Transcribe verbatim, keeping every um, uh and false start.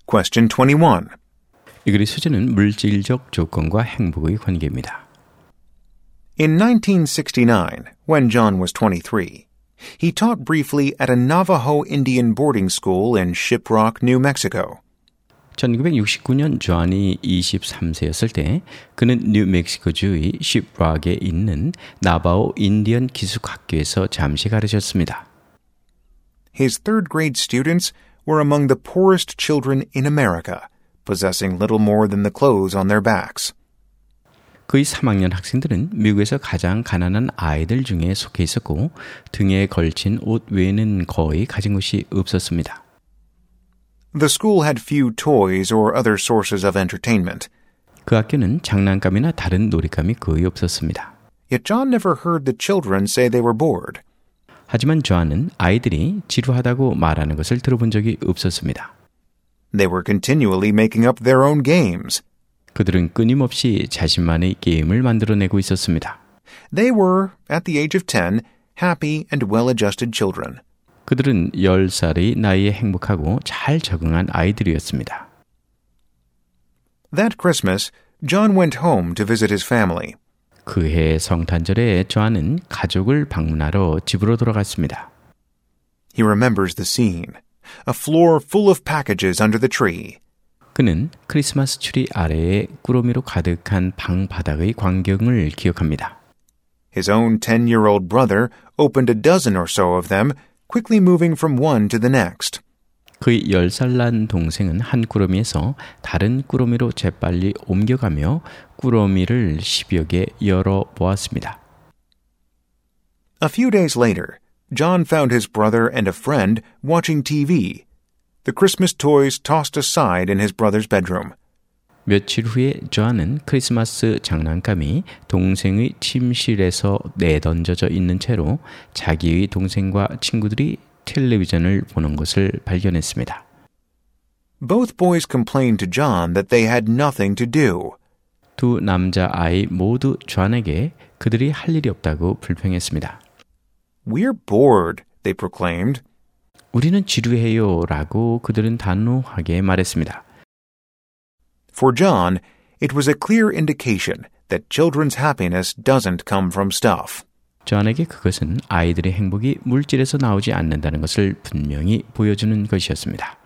Question twenty-one. 이 글의 소재는 물질적 조건과 행복의 관계입니다. In nineteen sixty-nine, when John was twenty-three, he taught briefly at a Navajo Indian boarding school in Shiprock, New Mexico. 천구백육십구 년 존이 이십삼 세였을 때 그는 뉴멕시코주의 시프락에 있는 나바오 인디언 기숙학교에서 잠시 가르쳤습니다. His third grade students were among the poorest children in America, possessing little more than the clothes on their backs. 그의 삼 학년 학생들은 미국에서 가장 가난한 아이들 중에 속해 있었고 등에 걸친 옷 외에는 거의 가진 것이 없었습니다. The school had few toys or other sources of entertainment. 그 학교는 장난감이나 다른 놀잇감이 거의 없었습니다. Yet John never heard the children say they were bored. 하지만 존은 아이들이 지루하다고 말하는 것을 들어본 적이 없었습니다. They were continually making up their own games. 그들은 끊임없이 자신만의 게임을 만들어내고 있었습니다. They were, at the age of ten, happy and well-adjusted children. 그들은 열 살의 나이에 행복하고 잘 적응한 아이들이었습니다. That Christmas, John went home to visit his family. 그해 성탄절에 존은 가족을 방문하러 집으로 돌아갔습니다. He remembers the scene. A floor full of packages under the tree. 그는 크리스마스 트리 아래에 꾸러미로 가득한 방 바닥의 광경을 기억합니다. His own ten-year-old brother opened a dozen or so of them, quickly moving from one to the next. 그의 열 살 난 동생은 한 꾸러미에서 다른 꾸러미로 재빨리 옮겨가며 꾸러미를 십여 개 열어 보았습니다. A few days later, John found his brother and a friend watching TV. The Christmas toys tossed aside in his brother's bedroom. 며칠 후에 존은 크리스마스 장난감이 동생의 침실에서 내던져져 있는 채로 자기의 동생과 친구들이 텔레비전을 보는 것을 발견했습니다. Both boys complained to John that they had nothing to do. 두 남자 아이 모두 존에게 그들이 할 일이 없다고 불평했습니다. We're bored, they proclaimed. 우리는 지루해요 라고 그들은 단호하게 말했습니다. For John, it was a clear indication that children's happiness doesn't come from stuff. 존에게 그것은 아이들의 행복이 물질에서 나오지 않는다는 것을 분명히 보여주는 것이었습니다.